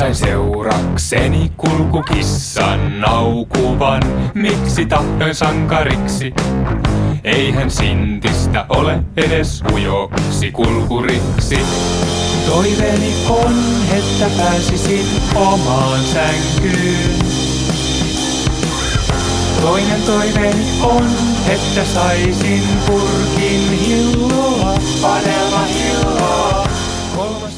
sain seurakseni kulkukissan naukuvan. Miksi tahdoin sankariksi? Eihän sintistä ole edes ujoksi kulkuriksi. Toiveeni on, että pääsisin omaan sänkyyn. Toinen toiveeni on, että saisin purkin hilloa, panelma hilloa. Kolmas